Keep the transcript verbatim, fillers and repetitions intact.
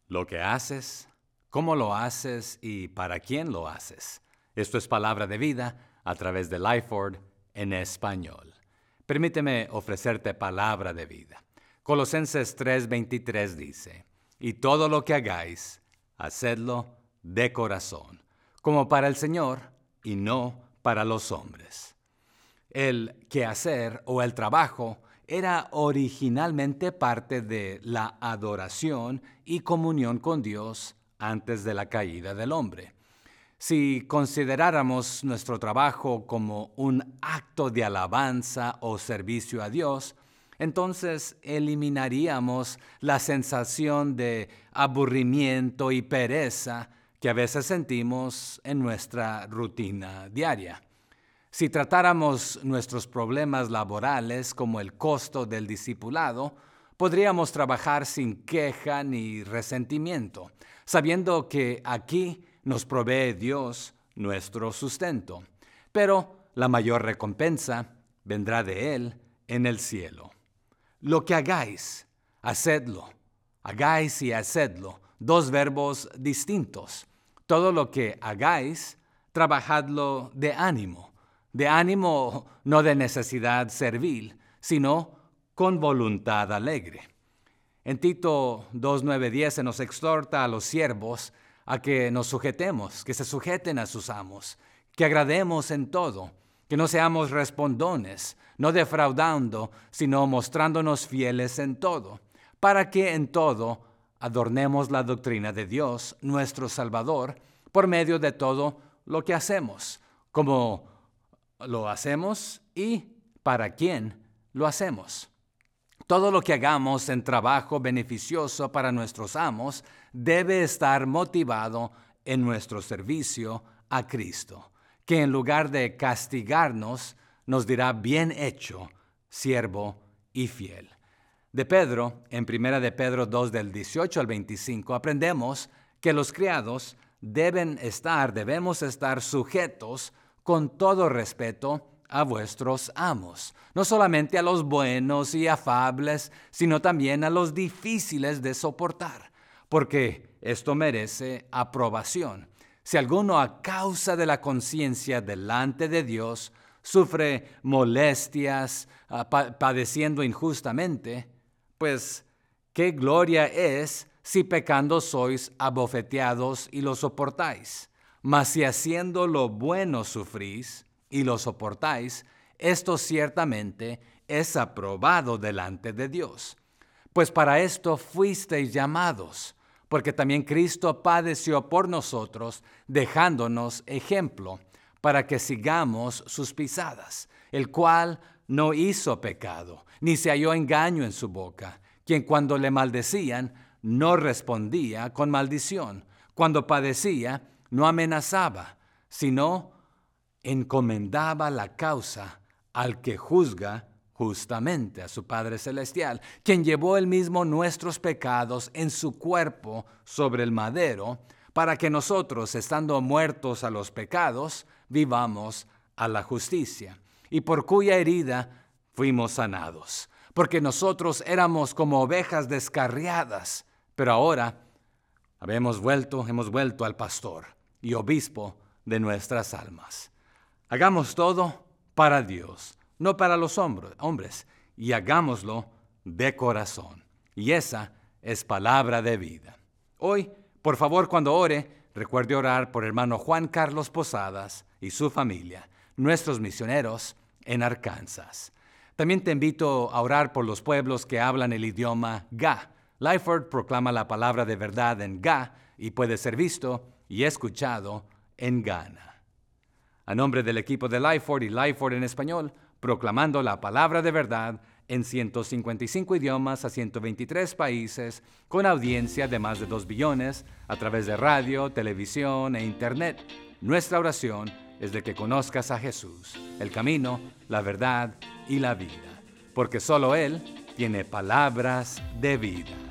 Lo que haces, cómo lo haces y para quién lo haces. Esto es Palabra de Vida a través de Lifeword en español. Permíteme ofrecerte palabra de vida. Colosenses tres veintitrés dice, y todo lo que hagáis, hacedlo de corazón, como para el Señor y no para los hombres. El quehacer o el trabajo era originalmente parte de la adoración y comunión con Dios antes de la caída del hombre. Si consideráramos nuestro trabajo como un acto de alabanza o servicio a Dios, entonces eliminaríamos la sensación de aburrimiento y pereza que a veces sentimos en nuestra rutina diaria. Si tratáramos nuestros problemas laborales como el costo del discipulado, podríamos trabajar sin queja ni resentimiento, sabiendo que aquí nos provee Dios nuestro sustento. Pero la mayor recompensa vendrá de Él en el cielo. Lo que hagáis, hacedlo. Hagáis y hacedlo, dos verbos distintos. Todo lo que hagáis, trabajadlo de ánimo. De ánimo no de necesidad servil, sino con voluntad alegre. En Tito dos nueve diez se nos exhorta a los siervos a que nos sujetemos, que se sujeten a sus amos, que agrademos en todo, que no seamos respondones, no defraudando, sino mostrándonos fieles en todo, para que en todo adornemos la doctrina de Dios, nuestro Salvador, por medio de todo lo que hacemos, como lo hacemos y para quién lo hacemos. Todo lo que hagamos en trabajo beneficioso para nuestros amos debe estar motivado en nuestro servicio a Cristo, que en lugar de castigarnos, nos dirá bien hecho, siervo y fiel. De Pedro, en primera de Pedro dos del dieciocho al veinticinco, aprendemos que los criados deben estar, debemos estar sujetos con todo respeto a vuestros amos, no solamente a los buenos y afables, sino también a los difíciles de soportar, porque esto merece aprobación. Si alguno a causa de la conciencia delante de Dios sufre molestias, uh, pa- padeciendo injustamente, pues qué gloria es si pecando sois abofeteados y lo soportáis. Mas si haciendo lo bueno sufrís y lo soportáis, esto ciertamente es aprobado delante de Dios. Pues para esto fuisteis llamados, porque también Cristo padeció por nosotros, dejándonos ejemplo, para que sigamos sus pisadas, el cual no hizo pecado, ni se halló engaño en su boca, quien cuando le maldecían, no respondía con maldición, cuando padecía, no amenazaba, sino encomendaba la causa al que juzga justamente, a su Padre Celestial, quien llevó él mismo nuestros pecados en su cuerpo sobre el madero, para que nosotros, estando muertos a los pecados, vivamos a la justicia, y por cuya herida fuimos sanados, porque nosotros éramos como ovejas descarriadas, pero ahora habemos vuelto, hemos vuelto al pastor y obispo de nuestras almas. Hagamos todo para Dios, no para los hombres, y hagámoslo de corazón. Y esa es palabra de vida. Hoy, por favor, cuando ore, recuerde orar por hermano Juan Carlos Posadas y su familia, nuestros misioneros en Arkansas. También te invito a orar por los pueblos que hablan el idioma Ga. Lifeword proclama la palabra de verdad en Ga y puede ser visto y escuchado en Ghana. A nombre del equipo de Lifeword y Lifeword en español, proclamando la palabra de verdad en ciento cincuenta y cinco idiomas a ciento veintitrés países, con audiencia de más de dos billones a través de radio, televisión e internet. Nuestra oración es de que conozcas a Jesús, el camino, la verdad y la vida, porque solo Él tiene palabras de vida.